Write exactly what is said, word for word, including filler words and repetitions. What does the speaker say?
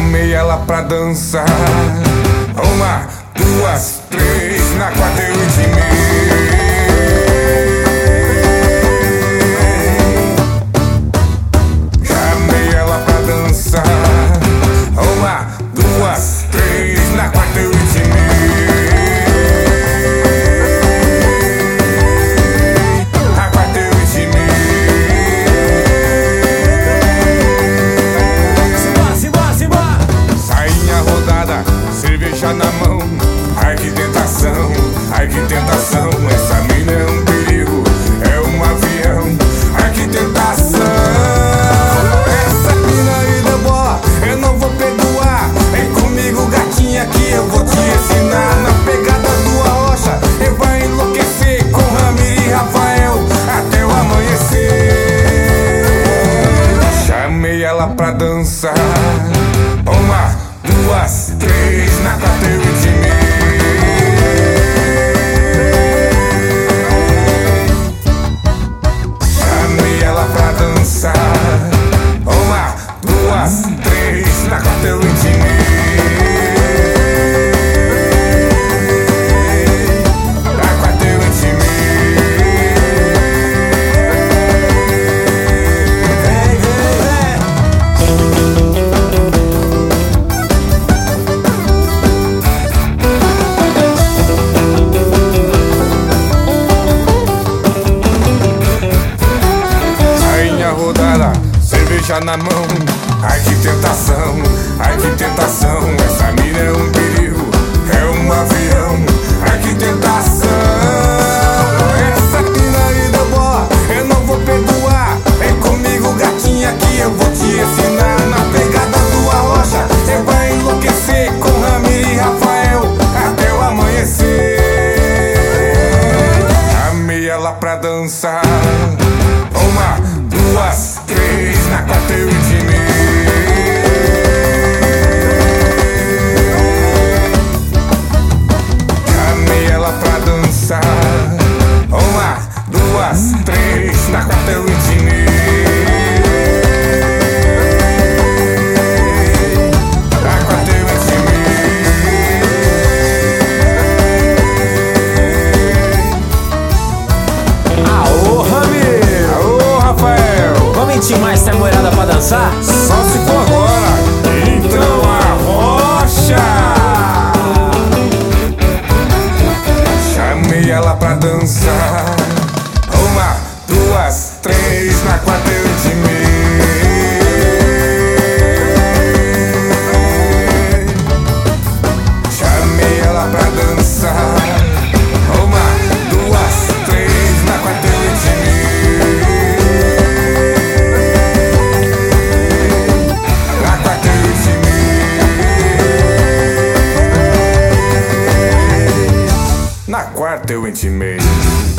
Chamei ela pra dançar. Uma, duas, três, na quarta eu intimei. Chamei ela pra dançar. Uma, duas, três, na quarta eu intimei. Na quarta eu intimei. Simbora, simbora, simbora. Sainha rodada, cerveja na mão. Ai que tentação, ai que tentação. Essa mina é um perigo, é um avião. Ai que tentação. Essa mina aí deu bola, eu não vou perdoar. Vem comigo gatinha que eu vou te ensinar. Na pegada do Arrocha, eu vai enlouquecer. Com Ramiro e Rafael até o amanhecer. Chamei ela pra dançar. Uma, duas, três, na quarta eu intimei. Chamei ela pra dançar. Uma, duas, três, na quarta eu intimei. Na quarta eu intimei. Vem, vem, vem. Rainha rodada, cerveja na mão. Ai que tentação, ai que tentação. Essa mina é um perigo, é um avião. Ai que tentação. Essa mina aí deu bola, eu não vou perdoar. Vem comigo gatinha que eu vou te ensinar. Na pegada do Arrocha, você vai enlouquecer. Com Ramiro e Rafael até o amanhecer. Chamei ela pra dançar. Uma, duas, três, na quarta eu intimei. Chamei ela pra dançar. Uma, duas, três, na quarta eu intimei. Na quarta eu intimei. Aô, Ramiro. Alô, Rafael. Vamos intimar essa mulherada pra dançar? Só se for agora. Então Arrocha. Chamei ela pra dançar. Uma, duas, três, na quarta eu intimei. Chamei ela pra dançar. Uma, duas, três, na quarta eu intimei. Na quarta eu intimei. Na quarta eu intimei.